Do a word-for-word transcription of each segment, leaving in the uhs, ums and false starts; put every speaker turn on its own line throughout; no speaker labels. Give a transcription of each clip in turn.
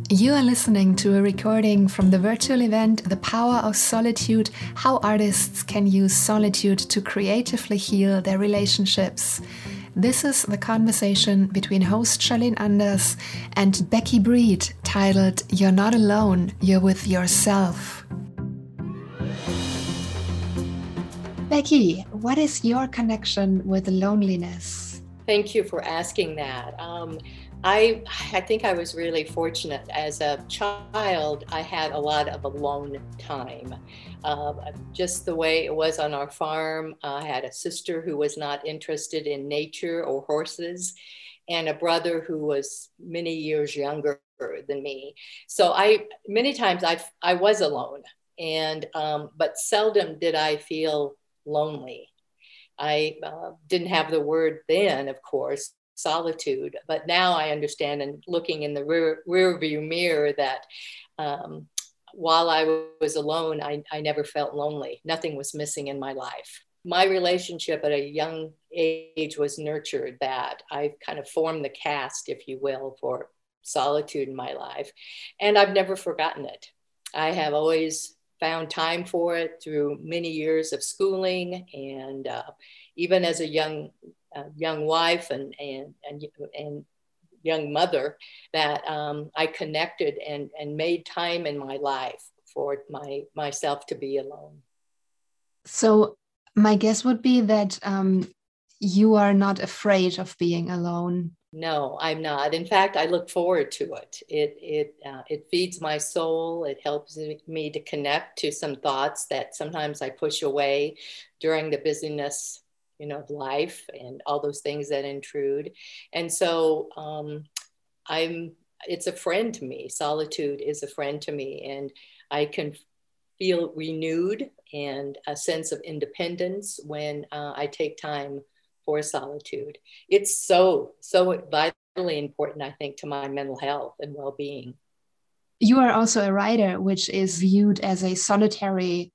You are listening to a recording from the virtual event The Power of Solitude: How Artists Can Use Solitude to Creatively Heal Their Relationships. This is the conversation between host Charlene Anders and Becky Breed, titled You're Not Alone, You're With Yourself. Becky, what is your connection with loneliness?
Thank you for asking that. Um, I, I think I was really fortunate. As a child, I had a lot of alone time. Uh, just the way it was on our farm. I had a sister who was not interested in nature or horses, and a brother who was many years younger than me. So I, many times I, I was alone, and um, but seldom did I feel lonely. I uh, didn't have the word then, of course, solitude, but now I understand, and looking in the rear, rear view mirror, that um, while I was alone, I, I never felt lonely. Nothing was missing in my life. My relationship at a young age was nurtured, that I kind of formed the cast, if you will, for solitude in my life. And I've never forgotten it. I have always found time for it through many years of schooling, and uh, even as a young uh, young wife and, and and and young mother, that um, I connected and and made time in my life for my myself to be alone.
So my guess would be that um, you are not afraid of being alone.
No, I'm not. In fact, I look forward to it. It it uh, it feeds my soul. It helps me to connect to some thoughts that sometimes I push away during the busyness, you know, of life and all those things that intrude. And so um, I'm. It's a friend to me. Solitude is a friend to me, and I can feel renewed and a sense of independence when uh, I take time for solitude. It's so, so vitally important, I think, to my mental health and well-being.
You are also a writer, which is viewed as a solitary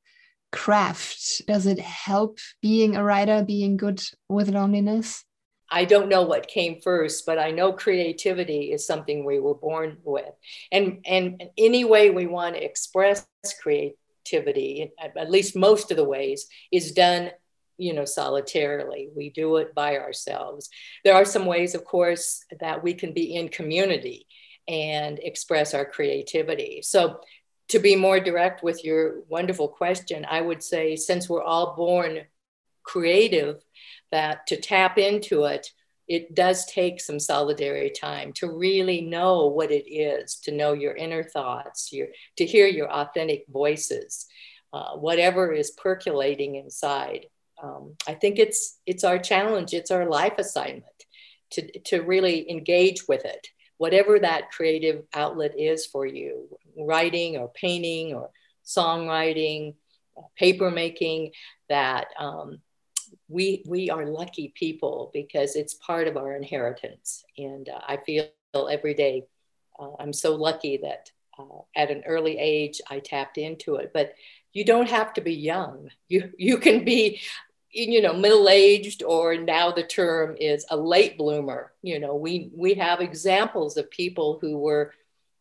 craft. Does it help being a writer, being good with loneliness?
I don't know what came first, but I know creativity is something we were born with. And, and any way we want to express creativity, at least most of the ways, is done you know, solitarily. We do it by ourselves. There are some ways, of course, that we can be in community and express our creativity. So to be more direct with your wonderful question, I would say, since we're all born creative, that to tap into it, it does take some solitary time to really know what it is, to know your inner thoughts, your, to hear your authentic voices, uh, whatever is percolating inside. Um, I think it's it's our challenge, it's our life assignment to, to really engage with it, whatever that creative outlet is for you, writing or painting or songwriting, paper making, that um, we we are lucky people because it's part of our inheritance. And uh, I feel every day uh, I'm so lucky that uh, at an early age I tapped into it. But you don't have to be young. You you can be you know, middle-aged, or now the term is a late bloomer. You know, we we have examples of people who were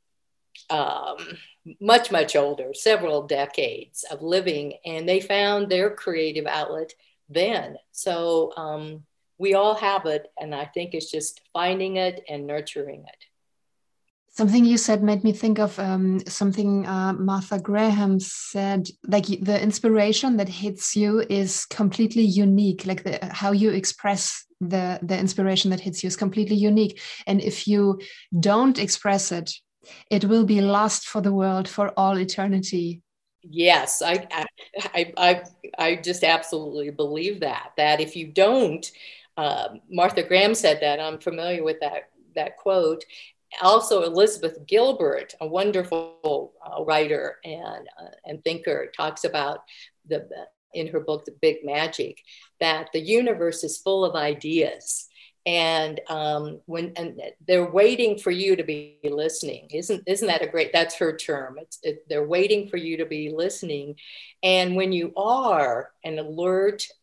um, much, much older, several decades of living, and they found their creative outlet then. So um, we all have it, and I think it's just finding it and nurturing it.
Something you said made me think of um, something uh, Martha Graham said, like the inspiration that hits you is completely unique. Like the, how you express the, the inspiration that hits you is completely unique. And if you don't express it, it will be lost for the world for all eternity.
Yes, I, I, I, I just absolutely believe that, that if you don't, uh, Martha Graham said that, I'm familiar with that, that quote. Also, Elizabeth Gilbert, a wonderful uh, writer and uh, and thinker, talks about the in her book The Big Magic, that the universe is full of ideas, and um, when and they're waiting for you to be listening. Isn't isn't that a great? That's her term. It's it, they're waiting for you to be listening, and when you are an alert,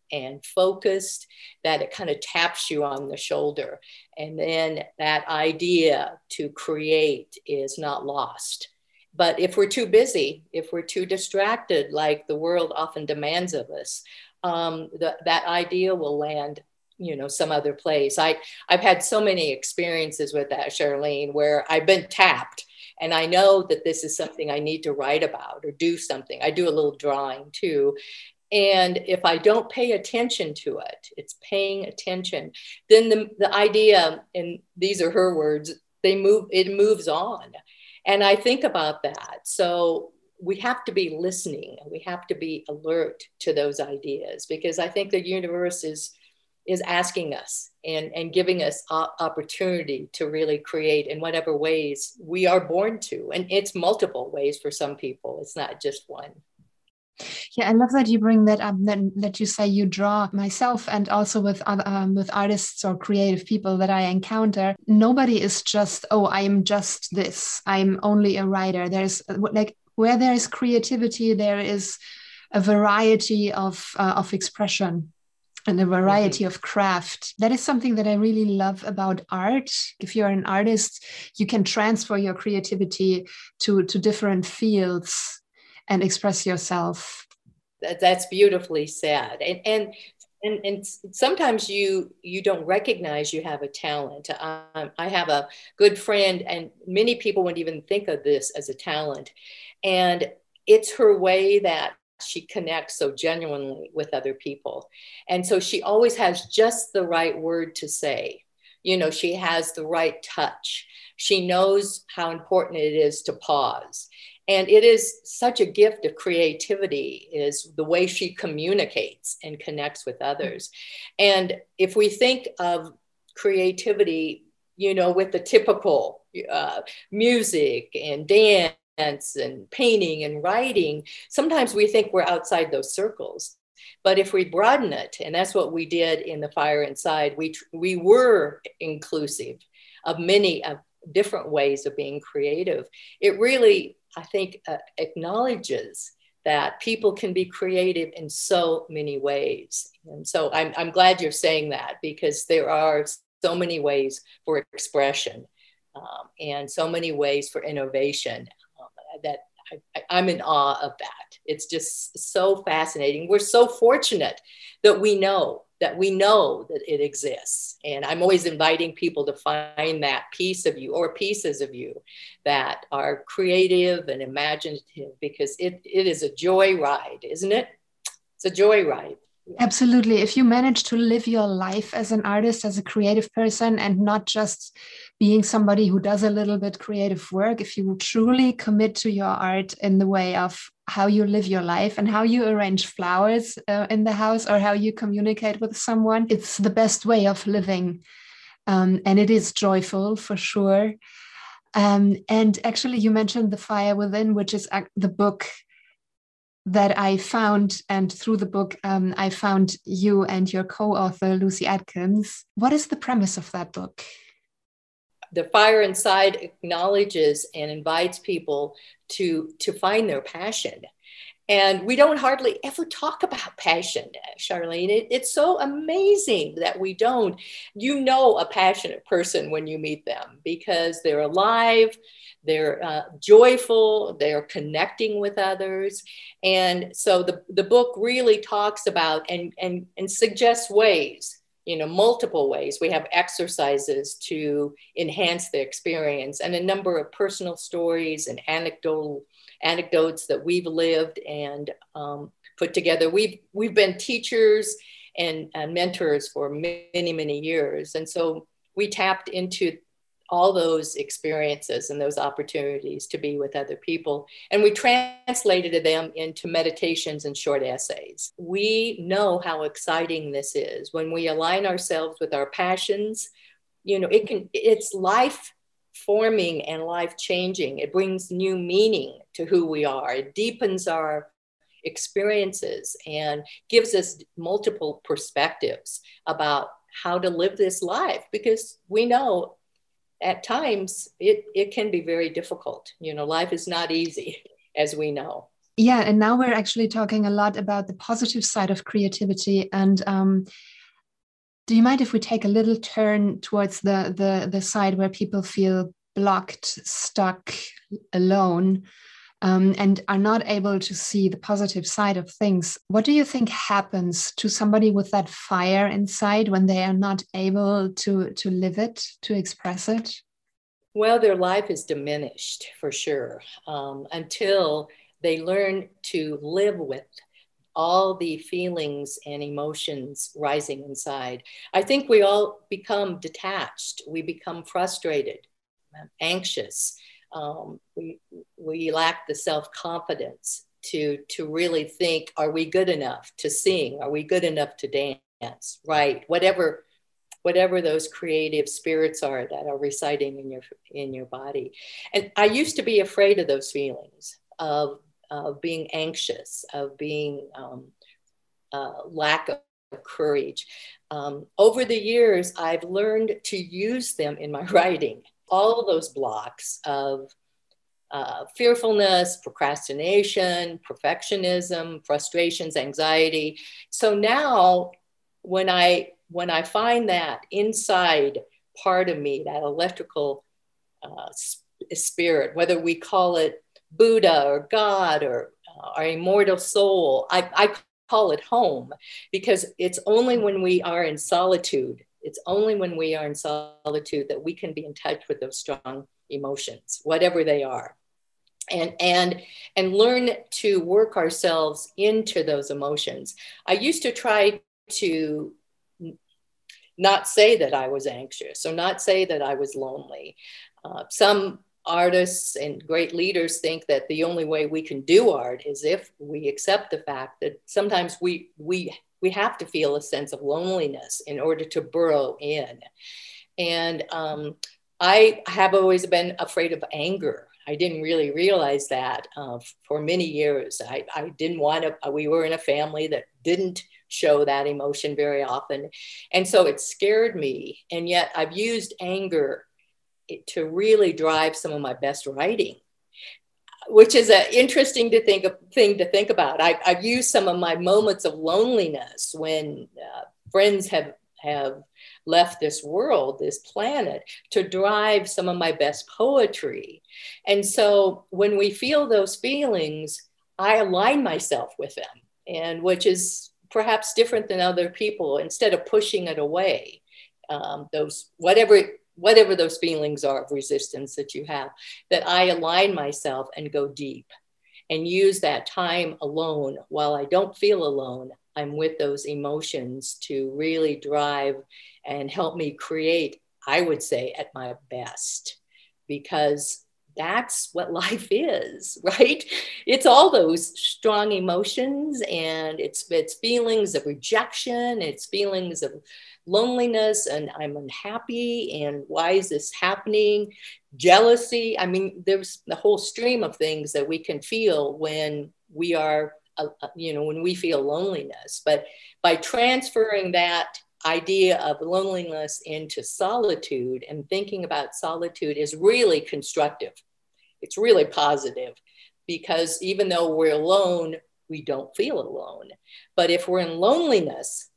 and focused, that it kind of taps you on the shoulder. And then that idea to create is not lost. But if we're too busy, if we're too distracted, like the world often demands of us, um, the, that idea will land, you know, some other place. I, I've had so many experiences with that, Charlene, where I've been tapped and I know that this is something I need to write about or do something. I do a little drawing too. And if I don't pay attention to it, it's paying attention, then the, the idea, and these are her words, they move, it moves on. And I think about that. So we have to be listening. We have to be alert to those ideas, because I think the universe is, is asking us and, and giving us opportunity to really create in whatever ways we are born to. And it's multiple ways for some people. It's not just one.
Yeah, I love that you bring that up, that, that you say you draw. Myself and also with other, um, with artists or creative people that I encounter, nobody is just, oh, I'm just this, I'm only a writer. There's like, where there is creativity, there is a variety of, uh, of expression and a variety mm-hmm. of craft. That is something that I really love about art. If you're an artist, you can transfer your creativity to, to different fields and express yourself.
That, that's beautifully said. And, and and and sometimes you you don't recognize you have a talent. Um, I have a good friend, and many people wouldn't even think of this as a talent. And it's her way that she connects so genuinely with other people. And so she always has just the right word to say. You know, she has the right touch. She knows how important it is to pause. And it is such a gift of creativity, is the way she communicates and connects with others. And if we think of creativity, you know, with the typical uh, music and dance and painting and writing, sometimes we think we're outside those circles. But if we broaden it, and that's what we did in The Fire Inside, we, we were inclusive of many of different ways of being creative. It really, I think, uh, acknowledges that people can be creative in so many ways. And so I'm, I'm glad you're saying that, because there are so many ways for expression um, and so many ways for innovation um, that I, I'm in awe of that. It's just so fascinating. We're so fortunate that we know that we know that it exists. And I'm always inviting people to find that piece of you or pieces of you that are creative and imaginative, because it, it is a joy ride, isn't it? It's a joy ride.
Absolutely. If you manage to live your life as an artist, as a creative person, and not just being somebody who does a little bit creative work, if you truly commit to your art in the way of how you live your life and how you arrange flowers uh, in the house, or how you communicate with someone, it's the best way of living. Um, and it is joyful for sure. Um, and actually, you mentioned The Fire Within, which is the book that I found, and through the book, um, I found you and your co-author, Lucy Atkins. What is the premise of that book?
The Fire Inside acknowledges and invites people to, to find their passion. And we don't hardly ever talk about passion, Charlene. It, it's so amazing that we don't. You know a passionate person when you meet them, because they're alive, they're uh, joyful, they're connecting with others. And so the, the book really talks about and, and, and suggests ways, you know, multiple ways. We have exercises to enhance the experience, and a number of personal stories and anecdotal anecdotes that we've lived and um, put together. We've, we've been teachers and, and mentors for many, many years. And so we tapped into all those experiences and those opportunities to be with other people. And we translated them into meditations and short essays. We know how exciting this is. When we align ourselves with our passions, you know, it can, it's life forming and life changing. It brings new meaning to who we are. It deepens our experiences and gives us multiple perspectives about how to live this life, because we know at times it, it can be very difficult. You know, life is not easy, as we know.
Yeah, and now we're actually talking a lot about the positive side of creativity. And um, do you mind if we take a little turn towards the the the side where people feel blocked, stuck, alone, um, and are not able to see the positive side of things? What do you think happens to somebody with that fire inside when they are not able to to live it, to express it?
Well, their life is diminished for sure, um, until they learn to live with all the feelings and emotions rising inside. I think we all become detached. We become frustrated, anxious. Um, we, we lack the self-confidence to, to really think, are we good enough to sing? Are we good enough to dance? Right? Whatever whatever those creative spirits are that are residing in your in your body. And I used to be afraid of those feelings of of being anxious, of being um, uh, lack of courage. Um, over the years, I've learned to use them in my writing. All of those blocks of uh, fearfulness, procrastination, perfectionism, frustrations, anxiety. So now, when I when I find that inside part of me, that electrical uh, spirit, whether we call it Buddha or God or uh, our immortal soul, I, I call it home, because it's only when we are in solitude, it's only when we are in solitude that we can be in touch with those strong emotions, whatever they are. And, and, and learn to work ourselves into those emotions. I used to try to not say that I was anxious or not say that I was lonely. Uh, some artists and great leaders think that the only way we can do art is if we accept the fact that sometimes we, we, we have to feel a sense of loneliness in order to burrow in. And um, I have always been afraid of anger. I didn't really realize that uh, for many years. I, I didn't want to, we were in a family that didn't show that emotion very often. And so it scared me. And yet I've used anger to really drive some of my best writing, which is an interesting to think of, thing to think about. I, I've used some of my moments of loneliness when uh, friends have, have left this world, this planet, to drive some of my best poetry. And so when we feel those feelings, I align myself with them, and which is perhaps different than other people. Instead of pushing it away, um, those whatever whatever those feelings are of resistance that you have, that I align myself and go deep and use that time alone. While I don't feel alone, I'm with those emotions to really drive and help me create, I would say, at my best, because that's what life is, right? It's all those strong emotions, and it's it's feelings of rejection, it's feelings of loneliness, and I'm unhappy, and why is this happening? Jealousy. I mean, there's the whole stream of things that we can feel when we are, uh, you know, when we feel loneliness. But by transferring that idea of loneliness into solitude and thinking about solitude is really constructive. It's really positive, because even though we're alone, we don't feel alone. But if we're in loneliness,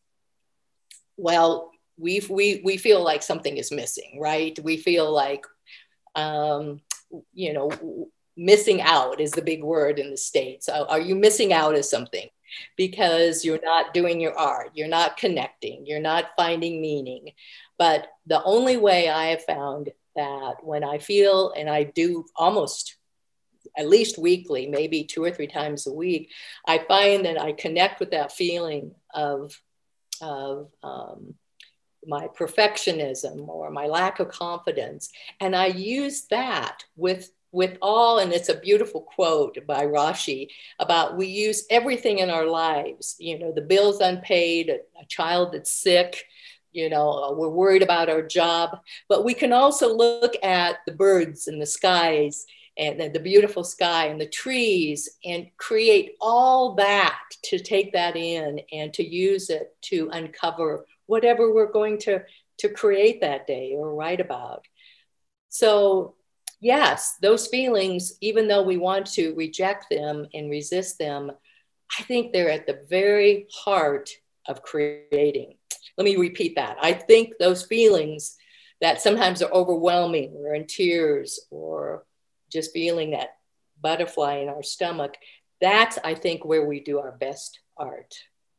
well, we we we feel like something is missing, right? We feel like, um, you know, missing out is the big word in the States. Are you missing out of something? Because you're not doing your art, you're not connecting, you're not finding meaning. But the only way I have found that when I feel, and I do almost at least weekly, maybe two or three times a week, I find that I connect with that feeling of, of um, my perfectionism or my lack of confidence. And I use that with with all, and it's a beautiful quote by Rashi about, we use everything in our lives, you know, the bills unpaid, a, a child that's sick, you know, we're worried about our job, but we can also look at the birds and the skies and the, the beautiful sky and the trees, and create all that, to take that in and to use it to uncover whatever we're going to, to create that day or write about. So yes, those feelings, even though we want to reject them and resist them, I think they're at the very heart of creating. Let me repeat that. I think those feelings that sometimes are overwhelming, or in tears, or just feeling that butterfly in our stomach, that's, I think, where we do our best art.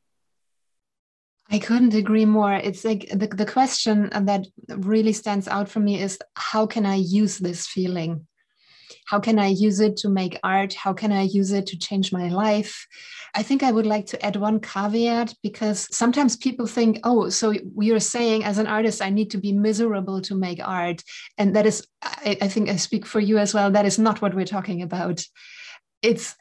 I couldn't agree more. It's like the, the question that really stands out for me is, how can I use this feeling? How can I use it to make art? How can I use it to change my life? I think I would like to add one caveat, because sometimes people think, oh, so you're saying as an artist, I need to be miserable to make art. And that is, I, I think I speak for you as well, that is not what we're talking about. It's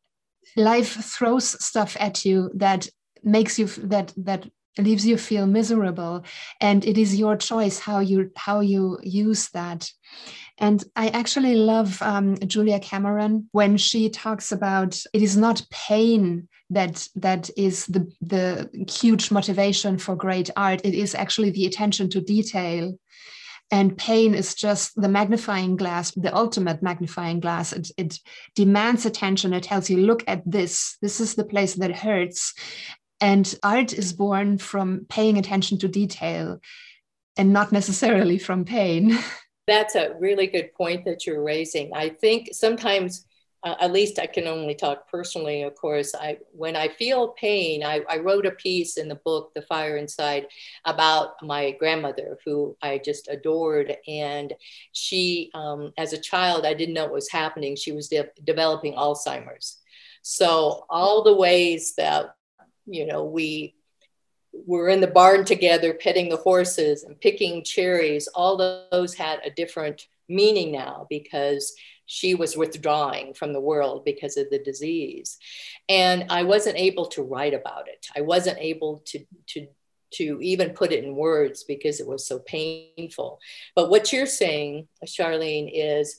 life throws stuff at you that makes you, that, that leaves you feel miserable. And it is your choice how you, how you use that. And I actually love um, Julia Cameron when she talks about it is not pain that that is the, the huge motivation for great art. It is actually the attention to detail. And pain is just the magnifying glass, the ultimate magnifying glass. It, it demands attention. It tells you, look at this. This is the place that hurts. And art is born from paying attention to detail and not necessarily from pain.
That's a really good point that you're raising. I think sometimes, uh, at least I can only talk personally, of course, I when I feel pain, I, I wrote a piece in the book, The Fire Inside, about my grandmother, who I just adored. And she, um, as a child, I didn't know what was happening. She was de- developing Alzheimer's. So all the ways that, you know, we we're in the barn together, petting the horses and picking cherries, all those had a different meaning now, because she was withdrawing from the world because of the disease. And I wasn't able to write about it. I wasn't able to, to, to even put it in words because it was so painful. But what you're saying, Charlene, is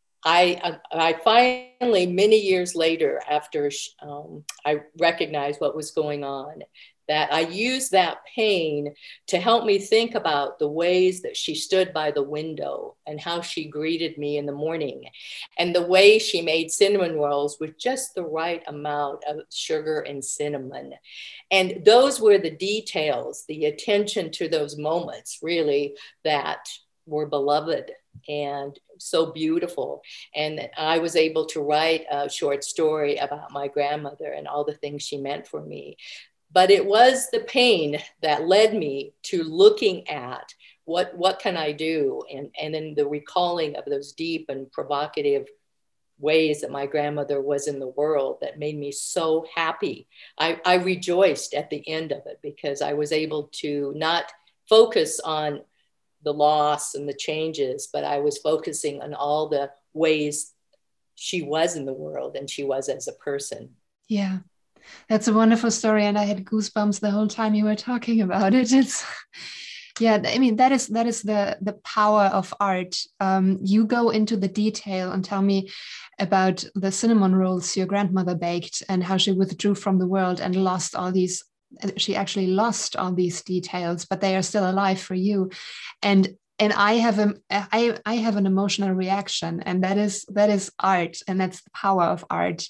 I, I finally, many years later, after um, I recognized what was going on, that I used that pain to help me think about the ways that she stood by the window and how she greeted me in the morning, and the way she made cinnamon rolls with just the right amount of sugar and cinnamon. And those were the details, the attention to those moments, really, that were beloved and so beautiful. And I was able to write a short story about my grandmother and all the things she meant for me. But it was the pain that led me to looking at what, what can I do? And, and then the recalling of those deep and provocative ways that my grandmother was in the world that made me so happy. I, I rejoiced at the end of it, because I was able to not focus on the loss and the changes, but I was focusing on all the ways she was in the world and she was as a person.
Yeah. That's a wonderful story, and I had goosebumps the whole time you were talking about it. It's, yeah, I mean, that is that is the the power of art. Um, you go into the detail and tell me about the cinnamon rolls your grandmother baked and how she withdrew from the world and lost all these. She actually lost all these details, but they are still alive for you. And and I have a I I have an emotional reaction, and that is that is art, and that's the power of art.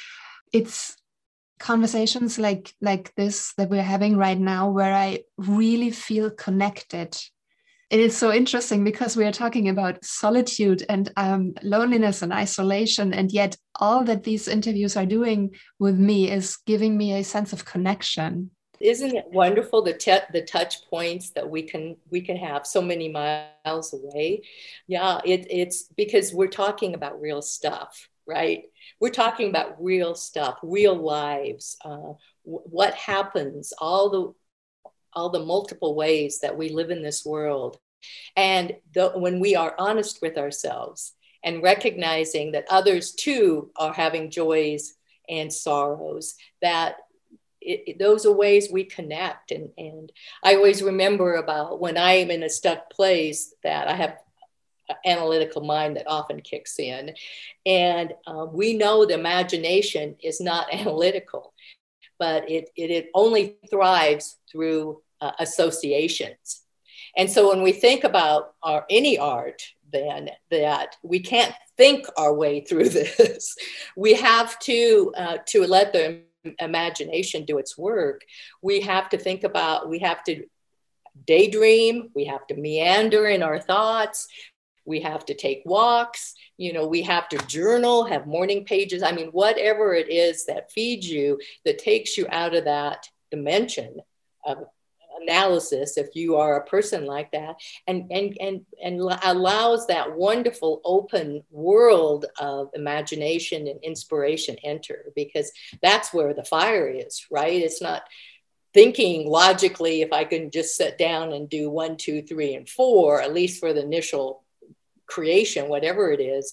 It's conversations like like this that we're having right now where I really feel connected. It is so interesting because we are talking about solitude and um, loneliness and isolation, and yet all that these interviews are doing with me is giving me a sense of connection.
Isn't it wonderful, the te- the touch points that we can we can have so many miles away? Yeah, it, it's because we're talking about real stuff, right? We're talking about real stuff, real lives, uh, w- what happens, all the all the multiple ways that we live in this world. And the, when we are honest with ourselves and recognizing that others too are having joys and sorrows, that it, it, those are ways we connect. And, and I always remember about when I am in a stuck place that I have analytical mind that often kicks in. And uh, we know the imagination is not analytical, but it, it, it only thrives through uh, associations. And so when we think about our, any art, then that we can't think our way through this. We have to, uh, to let the imagination do its work. We have to think about, we have to daydream, we have to meander in our thoughts, we have to take walks, you know, we have to journal, have morning pages. I mean, whatever it is that feeds you, that takes you out of that dimension of analysis, if you are a person like that, and and and and allows that wonderful open world of imagination and inspiration enter, because that's where the fire is, right? It's not thinking logically, if I can just sit down and do one, two, three, and four, at least for the initial creation, whatever it is.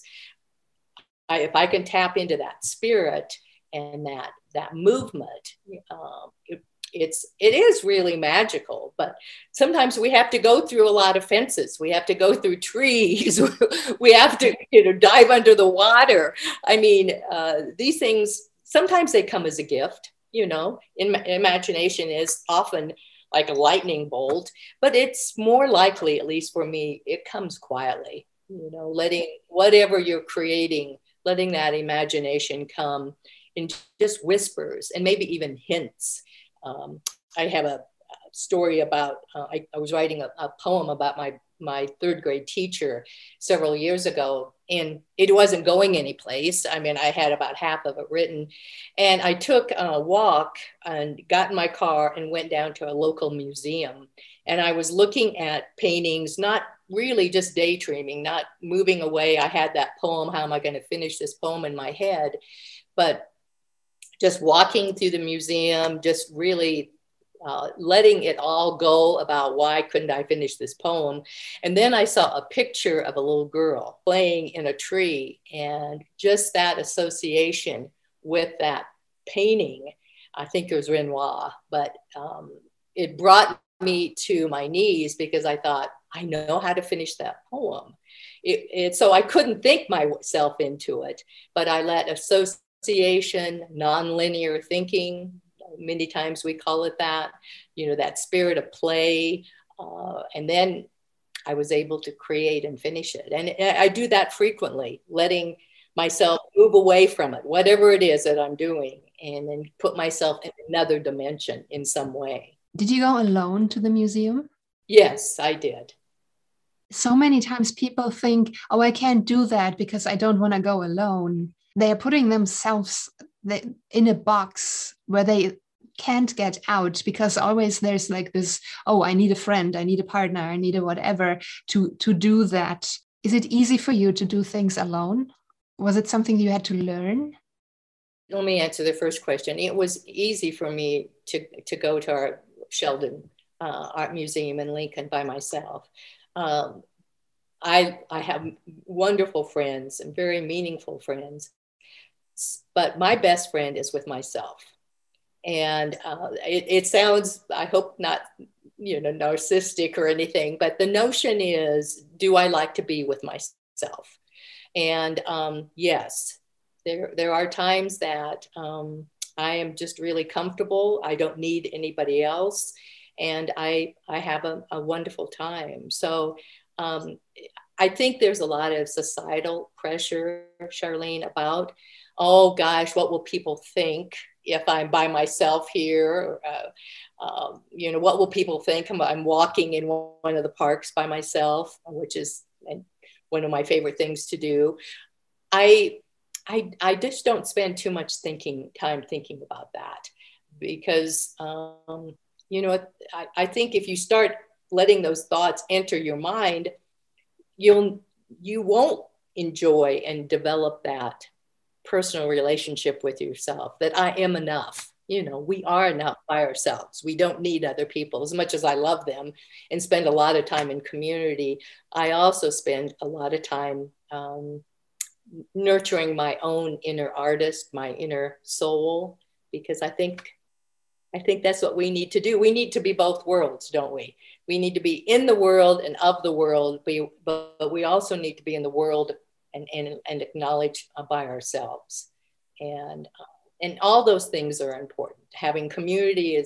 I, if I can tap into that spirit and that that movement, um, it, it's it is really magical. But sometimes we have to go through a lot of fences. We have to go through trees. We have to, you know, dive under the water. I mean, uh, these things sometimes they come as a gift. You know, in, imagination is often like a lightning bolt, but it's more likely, at least for me, it comes quietly. You know, letting whatever you're creating, letting that imagination come in just whispers and maybe even hints. Um, I have a story about, uh, I, I was writing a, a poem about my, my third grade teacher several years ago, and it wasn't going anyplace. I mean, I had about half of it written, and I took a walk and got in my car and went down to a local museum. And I was looking at paintings, not really just daydreaming, not moving away. I had that poem, how am I going to finish this poem in my head? But just walking through the museum, just really uh, letting it all go about why couldn't I finish this poem. And then I saw a picture of a little girl playing in a tree, and just that association with that painting, I think it was Renoir, but um, it brought me to my knees, because I thought, I know how to finish that poem. It, it, so I couldn't think myself into it, but I let association, nonlinear thinking, many times we call it that, you know, that spirit of play. Uh, and then I was able to create and finish it. And I do that frequently, letting myself move away from it, whatever it is that I'm doing, and then put myself in another dimension in some way.
Did you go alone to the museum?
Yes, I did.
So many times people think, oh, I can't do that because I don't want to go alone. They are putting themselves in a box where they can't get out, because always there's like this, oh, I need a friend, I need a partner, I need a whatever to, to do that. Is it easy for you to do things alone? Was it something you had to learn?
Let me answer the first question. It was easy for me to, to go to our Sheldon uh, Art Museum in Lincoln by myself. Um, I, I have wonderful friends and very meaningful friends, but my best friend is with myself. And uh, it, it sounds, I hope not, you know, narcissistic or anything, but the notion is, do I like to be with myself? And um, yes, there, there are times that um, I am just really comfortable. I don't need anybody else. And I, I have a, a wonderful time. So um, I think there's a lot of societal pressure, Charlene, about, oh gosh, what will people think if I'm by myself here? Uh, um, you know, what will people think? I'm, I'm walking in one of the parks by myself, which is one of my favorite things to do. I, I, I just don't spend too much thinking time thinking about that, because, um, you know, I, I think if you start letting those thoughts enter your mind, you'll, you won't enjoy and develop that personal relationship with yourself, that I am enough. You know, we are enough by ourselves. We don't need other people. As much as I love them and spend a lot of time in community, I also spend a lot of time um, nurturing my own inner artist, my inner soul, because I think I think that's what we need to do. We need to be both worlds, don't we? We need to be in the world and of the world, but, but we also need to be in the world and, and, and acknowledge by ourselves. And, uh, and all those things are important. Having community is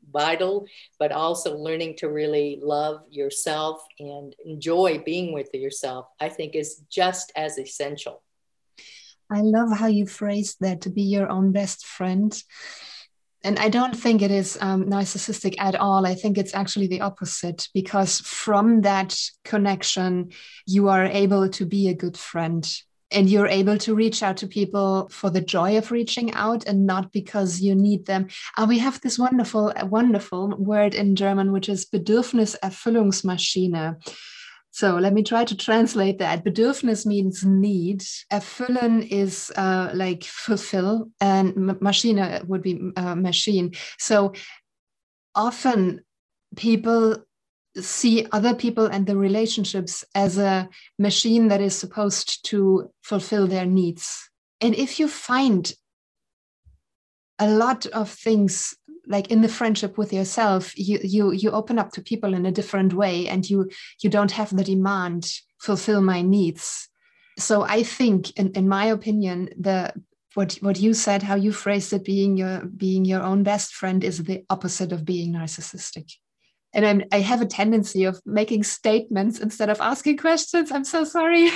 vital, but also learning to really love yourself and enjoy being with yourself, I think is just as essential.
I love how you phrased that, to be your own best friend. And I don't think it is um, narcissistic at all. I think it's actually the opposite, because from that connection, you are able to be a good friend. And you're able to reach out to people for the joy of reaching out and not because you need them. Uh, we have this wonderful, wonderful word in German, which is Bedürfniserfüllungsmaschine. So let me try to translate that. Bedürfnis means need. Erfüllen is uh, like fulfill, and Maschine would be uh, machine. So often people see other people and the relationships as a machine that is supposed to fulfill their needs. And if you find a lot of things like in the friendship with yourself, you you you open up to people in a different way, and you you don't have the demand, fulfill my needs. So I think, in, in my opinion, the what what you said, how you phrased it, being your being your own best friend, is the opposite of being narcissistic. And I'm, I have a tendency of making statements instead of asking questions. I'm so sorry.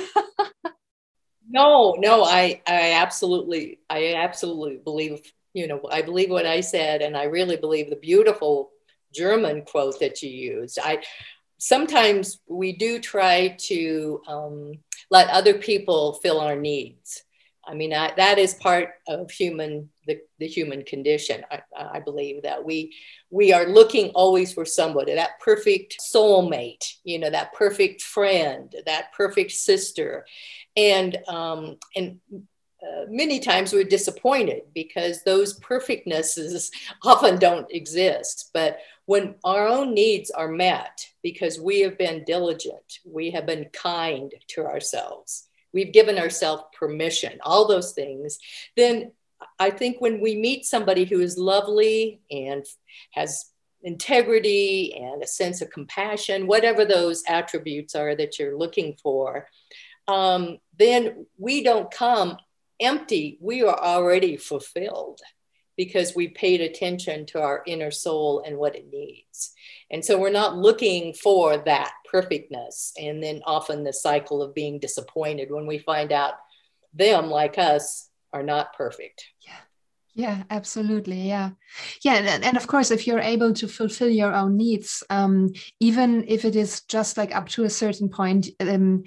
No, no, I I absolutely I absolutely believe. You know, I believe what I said, and I really believe the beautiful German quote that you used. I sometimes we do try to um, let other people fill our needs. I mean, I, that is part of human the, the human condition. I, I believe that we we are looking always for somebody, that perfect soulmate, you know, that perfect friend, that perfect sister, and um, and. Uh, many times we're disappointed because those perfectnesses often don't exist. But when our own needs are met because we have been diligent, we have been kind to ourselves, we've given ourselves permission, all those things, then I think when we meet somebody who is lovely and has integrity and a sense of compassion, whatever those attributes are that you're looking for, um, then we don't come empty. We are already fulfilled because we paid attention to our inner soul and what it needs. And so we're not looking for that perfectness. And then often the cycle of being disappointed when we find out them, like us, are not perfect.
Yeah. Yeah, absolutely. Yeah. Yeah. And, and of course, if you're able to fulfill your own needs, um, even if it is just like up to a certain point, um,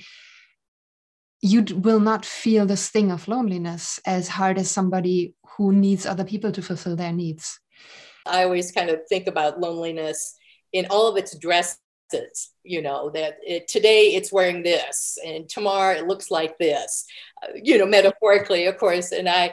you will not feel the sting of loneliness as hard as somebody who needs other people to fulfill their needs.
I always kind of think about loneliness in all of its dresses, you know, that it, today it's wearing this and tomorrow it looks like this, uh, you know, metaphorically, of course. And I,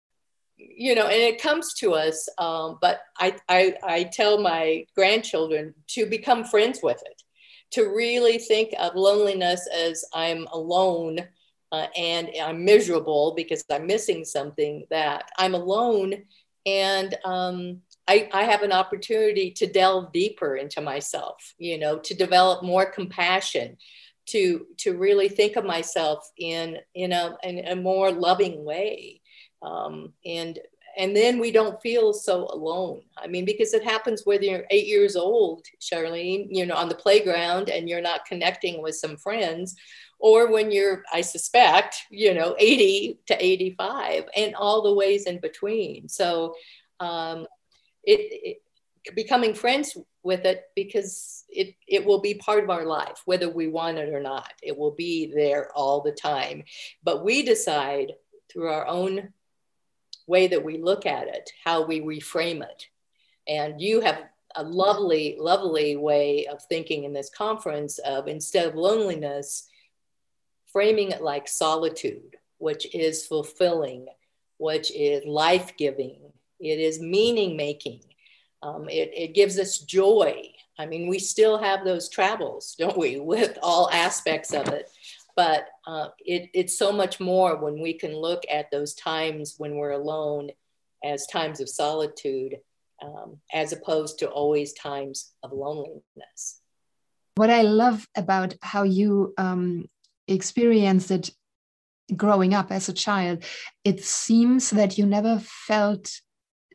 you know, and it comes to us, um, but I, I, I tell my grandchildren to become friends with it, to really think of loneliness as I'm alone uh, and I'm miserable because I'm missing something, that I'm alone. And um, I, I have an opportunity to delve deeper into myself, you know, to develop more compassion, to, to really think of myself in, in, a, in a more loving way. Um, and And then we don't feel so alone. I mean, because it happens whether you're eight years old, Charlene, you know, on the playground and you're not connecting with some friends, or when you're, I suspect, you know, eighty to eighty-five, and all the ways in between. So um, it, it becoming friends with it, because it, it will be part of our life, whether we want it or not. It will be there all the time. But we decide through our own way that we look at it, how we reframe it. And you have a lovely, lovely way of thinking in this conference of, instead of loneliness, framing it like solitude, which is fulfilling, which is life-giving, it is meaning-making. Um, it, it gives us joy. I mean, we still have those travels, don't we, with all aspects of it. But uh, it, it's so much more when we can look at those times when we're alone as times of solitude, um, as opposed to always times of loneliness.
What I love about how you um, experienced it growing up as a child, it seems that you never felt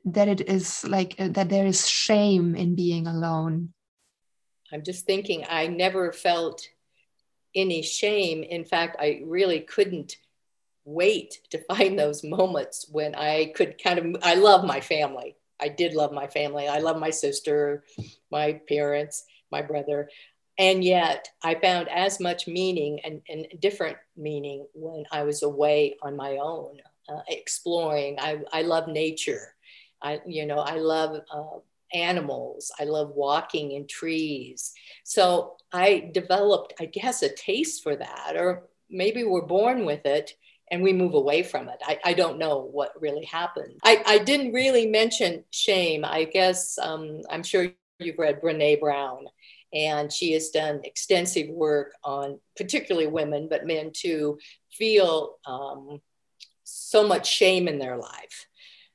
that it is like uh, that there is shame in being alone?
I'm just thinking, I never felt any shame. In fact, I really couldn't wait to find those moments when I could kind of, I love my family. I did love my family. I love my sister, my parents, my brother. And yet I found as much meaning and, and different meaning when I was away on my own, uh, exploring. I, I love nature. I, you know, I love uh, animals. I love walking in trees. So I developed, I guess, a taste for that, or maybe we're born with it and we move away from it. I, I don't know what really happened. I, I didn't really mention shame. I guess um, I'm sure you've read Brene Brown, and she has done extensive work on particularly women, but men too, feel um, so much shame in their life.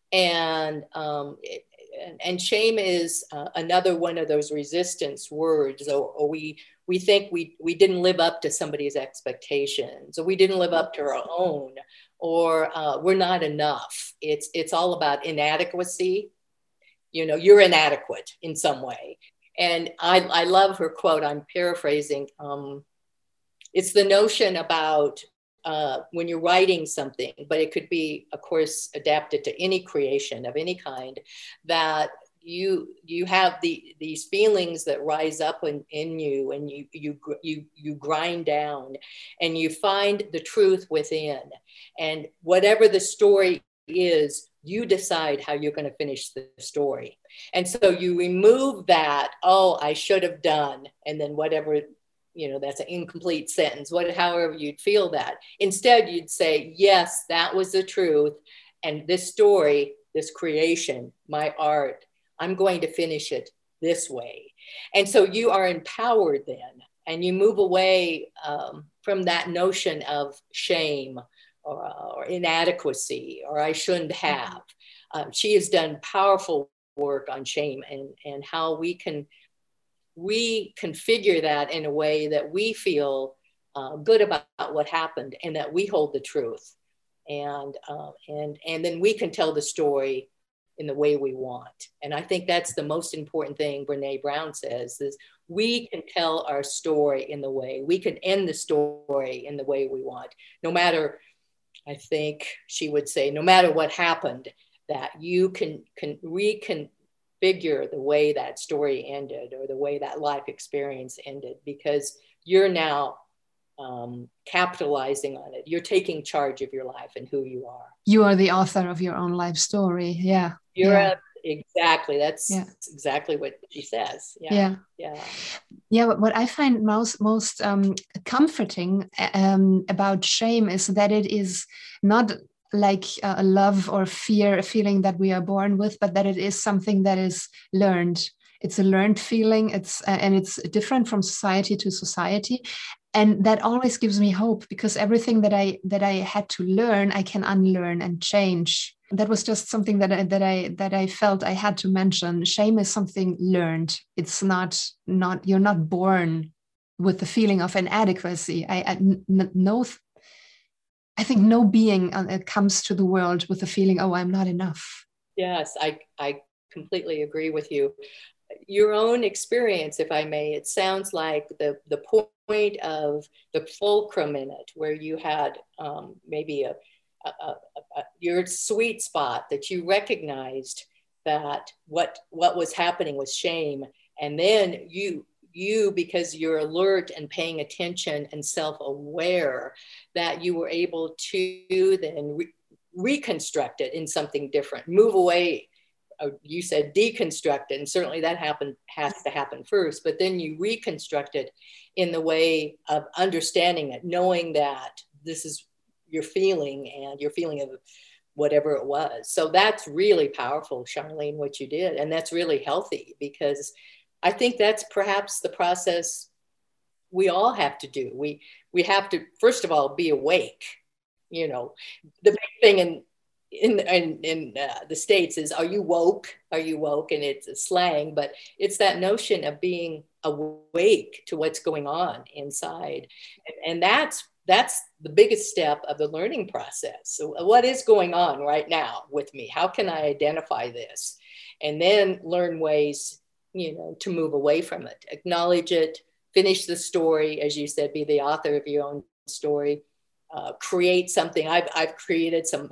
And um, it, and, and shame is uh, another one of those resistance words, or, or we we think we we didn't live up to somebody's expectations, or we didn't live up to our own, or uh, we're not enough. It's it's all about inadequacy. You know, you're inadequate in some way. And I, I love her quote. I'm paraphrasing. Um, it's the notion about uh, when you're writing something, but it could be, of course, adapted to any creation of any kind, that you you have the these feelings that rise up in, in you, and you you you you grind down, and you find the truth within, and whatever the story is, you decide how you're going to finish the story. And so you remove that, oh, I should have done, and then whatever, you know, that's an incomplete sentence, what, however you'd feel that. Instead, you'd say, yes, that was the truth. And this story, this creation, my art, I'm going to finish it this way. And so you are empowered then, and you move away um, from that notion of shame or, or inadequacy, or I shouldn't have. Um, she has done powerful work on shame, and, and how we can reconfigure that in a way that we feel uh, good about what happened, and that we hold the truth. And, uh, and, and then we can tell the story in the way we want. And I think that's the most important thing Brene Brown says, is we can tell our story in the way, we can end the story in the way we want. No matter, I think she would say, no matter what happened, that you can, can reconfigure the way that story ended, or the way that life experience ended, because you're now um, capitalizing on it. You're taking charge of your life and who you are.
You are the author of your own life story. Yeah.
You're
yeah.
a, exactly. That's
yeah.
exactly what she says. Yeah.
Yeah.
Yeah.
Yeah. What I find most, most um, comforting um, about shame is that it is not like a love or fear, a feeling that we are born with, but that it is something that is learned. It's a learned feeling. It's uh, and it's different from society to society. And that always gives me hope, because everything that I that I had to learn, I can unlearn and change. That was just something that I, that I that I felt I had to mention. Shame is something learned. It's not not you're not born with the feeling of inadequacy. I, I n- no, I think no being uh, comes to the world with the feeling, oh, I'm not enough.
Yes, I I completely agree with you. Your own experience, if I may, it sounds like the the point of the fulcrum in it, where you had um, maybe a, a, a, a your sweet spot, that you recognized that what what was happening was shame, and then you you because you're alert and paying attention and self-aware, that you were able to then re- reconstruct it in something different, move away. You said deconstruct it, and certainly that happened has to happen first, but then you reconstruct it in the way of understanding it, knowing that this is your feeling, and your feeling of whatever it was. So that's really powerful, Charlene, what you did. And that's really healthy, because I think that's perhaps the process we all have to do. We, we have to, first of all, be awake. You know, the big thing in in in, in uh, the States is, are you woke? Are you woke? And it's a slang, but it's that notion of being awake to what's going on inside. And, and that's that's the biggest step of the learning process. So what is going on right now with me? How can I identify this? And then learn ways, you know, to move away from it, acknowledge it, finish the story, as you said, be the author of your own story, uh, create something. I've, I've created some,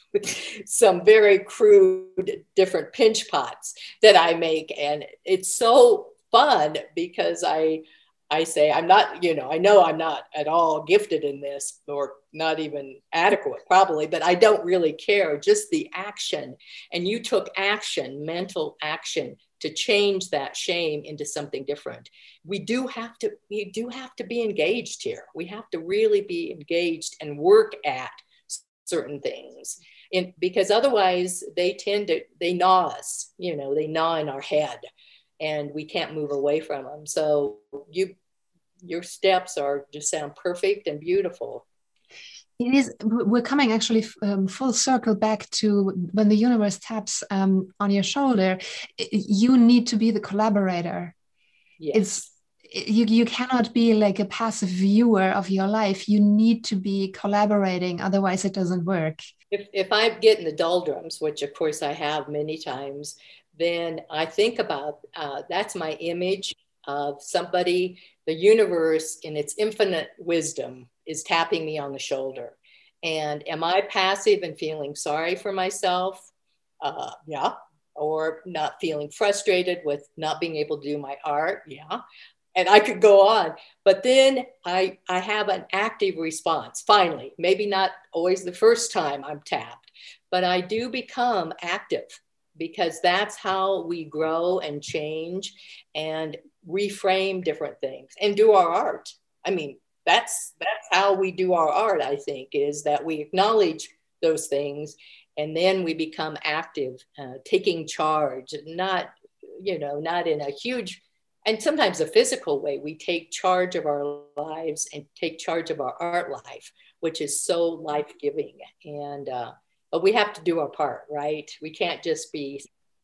some very crude, different pinch pots that I make. And it's so fun because I, I say, I'm not, you know, I know I'm not at all gifted in this, or not even adequate probably, but I don't really care, just the action. And you took action, mental action, to change that shame into something different. We do have to, we do have to be engaged here. We have to really be engaged and work at certain things. And because otherwise they tend to, they gnaw us, you know, they gnaw in our head, and we can't move away from them. So you, your steps are just sound perfect and beautiful.
It is. We're coming actually um, full circle back to when the universe taps um, on your shoulder. You need to be the collaborator.
Yes.
It's you. You cannot be like a passive viewer of your life. You need to be collaborating. Otherwise, it doesn't work.
If if I get in the doldrums, which of course I have many times, then I think about uh, that's my image of somebody. The universe, in its infinite wisdom, is tapping me on the shoulder. And am I passive and feeling sorry for myself? Uh, yeah. Or not feeling frustrated with not being able to do my art? Yeah. And I could go on. But then I, I have an active response, finally. Maybe not always the first time I'm tapped, but I do become active, because that's how we grow and change and reframe different things and do our art. I mean, that's that's how we do our art, I think, is that we acknowledge those things, and then we become active, uh, taking charge, not, you know, not in a huge, and sometimes a physical way. We take charge of our lives and take charge of our art life, which is so life-giving. And uh, but we have to do our part, right? We can't just be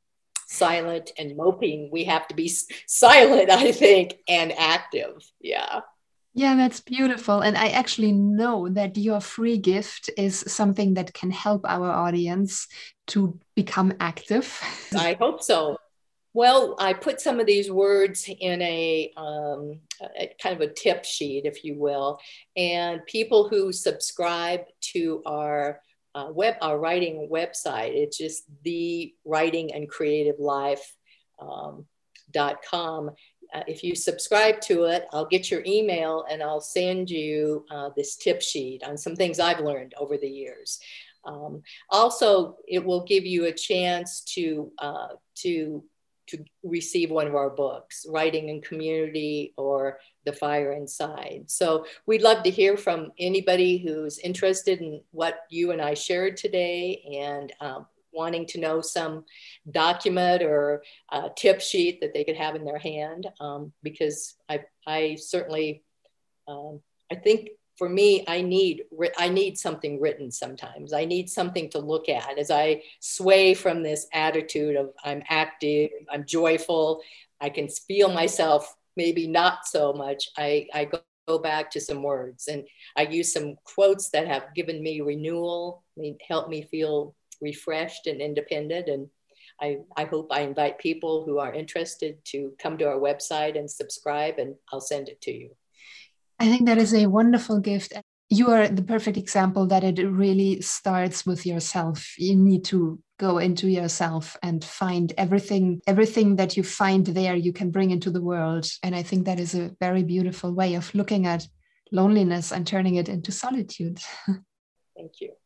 silent and moping. We have to be silent, I think, and active. Yeah.
Yeah, that's beautiful. And I actually know that your free gift is something that can help our audience to become active.
I hope so. Well, I put some of these words in a, um, a kind of a tip sheet, if you will, and people who subscribe to our uh, web, our writing website, it's just the writing and creative life um, dot com. Uh, if you subscribe to it, I'll get your email and I'll send you uh, this tip sheet on some things I've learned over the years. Um, also, it will give you a chance to uh, to to receive one of our books, Writing in Community or The Fire Inside. So we'd love to hear from anybody who's interested in what you and I shared today, and um, wanting to know some document or uh, tip sheet that they could have in their hand, um, because I, I certainly, um, I think for me, I need, I need something written sometimes. I need something to look at as I sway from this attitude of I'm active, I'm joyful, I can feel myself maybe not so much. I, I go, go back to some words, and I use some quotes that have given me renewal, help me feel refreshed and independent. And I, I hope I invite people who are interested to come to our website and subscribe, and I'll send it to you.
I think that is a wonderful gift. You are the perfect example that it really starts with yourself. You need to go into yourself and find everything, everything that you find there, you can bring into the world. And I think that is a very beautiful way of looking at loneliness and turning it into solitude.
Thank you.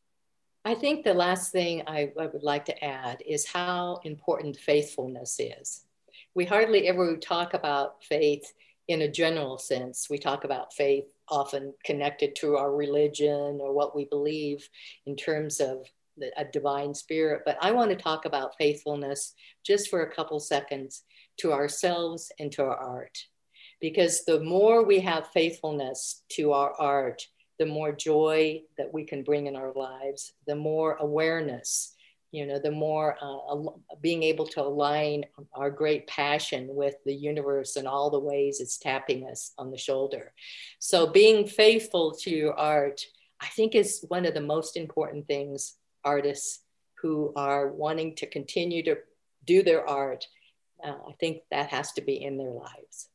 I think the last thing I, I would like to add is how important faithfulness is. We hardly ever talk about faith in a general sense. We talk about faith often connected to our religion or what we believe in terms of the, a divine spirit. But I want to talk about faithfulness just for a couple seconds to ourselves and to our art. Because the more we have faithfulness to our art, the more joy that we can bring in our lives, the more awareness, you know, the more uh, being able to align our great passion with the universe and all the ways it's tapping us on the shoulder. So being faithful to your art, I think, is one of the most important things artists who are wanting to continue to do their art, uh, I think that has to be in their lives.